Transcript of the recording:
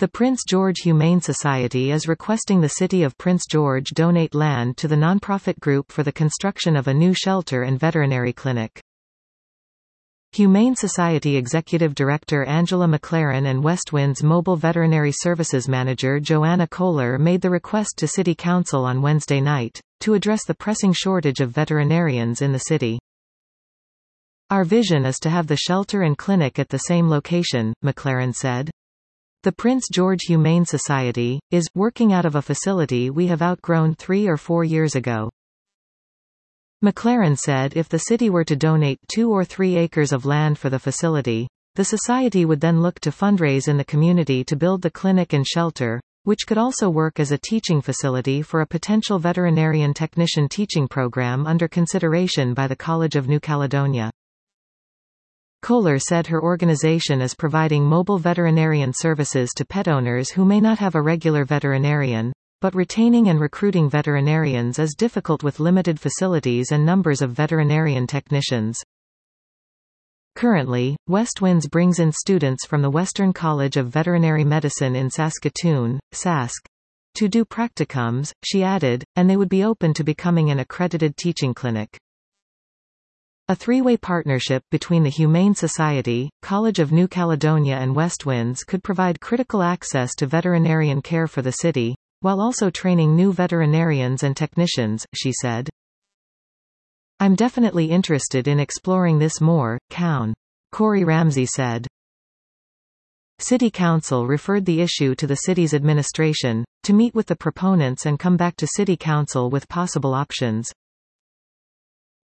The Prince George Humane Society is requesting the City of Prince George donate land to the nonprofit group for the construction of a new shelter and veterinary clinic. Humane Society Executive Director Angela McLaren and Westwind's Mobile Veterinary Services Manager Joanna Kohler made the request to City Council on Wednesday night, to address the pressing shortage of veterinarians in the city. "Our vision is to have the shelter and clinic at the same location," McLaren said. "The Prince George Humane Society is working out of a facility we have outgrown 3 or 4 years ago." McLaren said if the city were to donate 2 or 3 acres of land for the facility, the society would then look to fundraise in the community to build the clinic and shelter, which could also work as a teaching facility for a potential veterinarian technician teaching program under consideration by the College of New Caledonia. Kohler said her organization is providing mobile veterinarian services to pet owners who may not have a regular veterinarian, but retaining and recruiting veterinarians is difficult with limited facilities and numbers of veterinarian technicians. Currently, Westwinds brings in students from the Western College of Veterinary Medicine in Saskatoon, Sask, to do practicums, she added, and they would be open to becoming an accredited teaching clinic. A three-way partnership between the Humane Society, College of New Caledonia and Westwinds could provide critical access to veterinarian care for the city, while also training new veterinarians and technicians, she said. "I'm definitely interested in exploring this more," Corey Ramsey said. City Council referred the issue to the city's administration, to meet with the proponents and come back to City Council with possible options.